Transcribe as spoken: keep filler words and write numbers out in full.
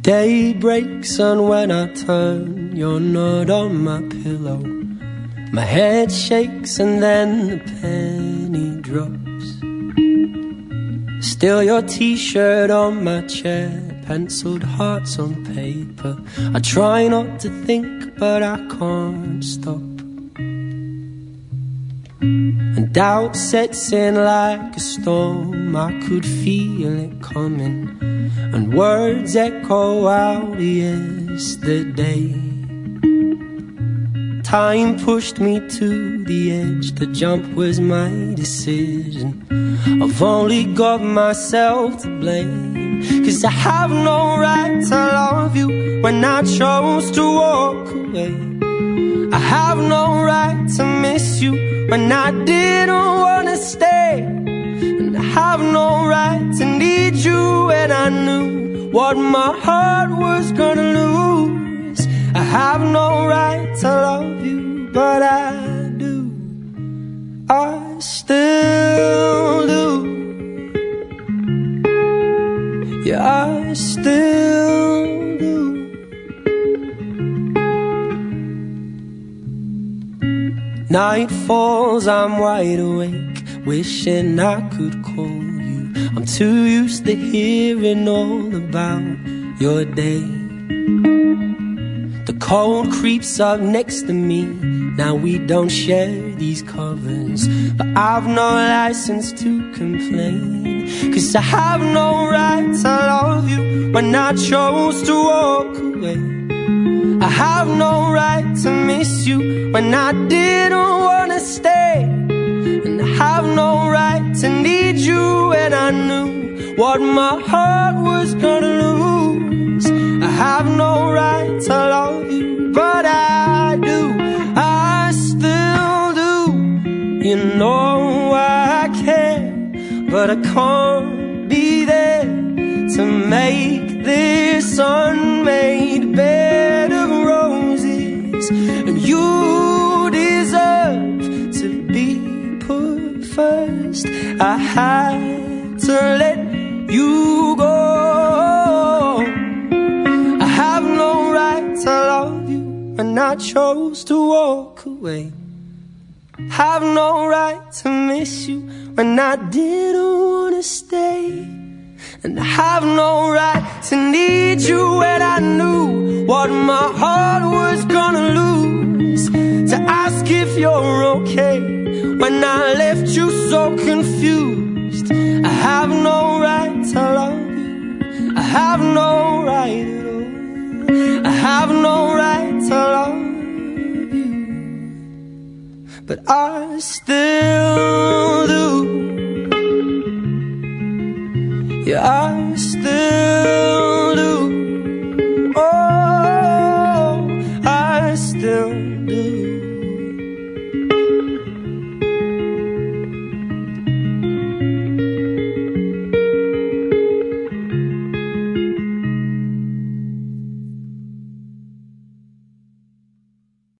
day breaks and when I turn, you're not on my pillow. My head shakes and then the penny drops. Still your t-shirt on my chair, penciled hearts on paper. I try not to think, but I can't stop. And doubt sets in like a storm, I could feel it coming, and words echo out yesterday. Time pushed me to the edge, the jump was my decision. I've only got myself to blame, 'cause I have no right to love you when I chose to walk away. I have no right to miss you when I didn't wanna stay. And I have no right to need you when I knew what my heart was gonna lose. I have no right to love you, but I do. I still do. Yeah, I still do. Night falls, I'm wide awake, wishing I could call you. I'm too used to hearing all about your day. The cold creeps up next to me, now we don't share these covers, but I've no license to complain, 'cause I have no right to love you when I chose to walk away. I have no right to miss you when I didn't wanna stay. And I have no right to need you when I knew what my heart was gonna lose. I have no right to love you, but I do. I still do. You know I care, but I can't be there to make this unmade bed of roses. And you deserve to be put first. I had to let you go. I have no right to love you when I chose to walk away. Have no right to miss you when I didn't wanna stay. And I have no right to need you when I knew what my heart was gonna lose. To ask if you're okay when I left you so confused. I have no right to love you, I have no right at all. I have no right to love you, but I still do. Yeah, I still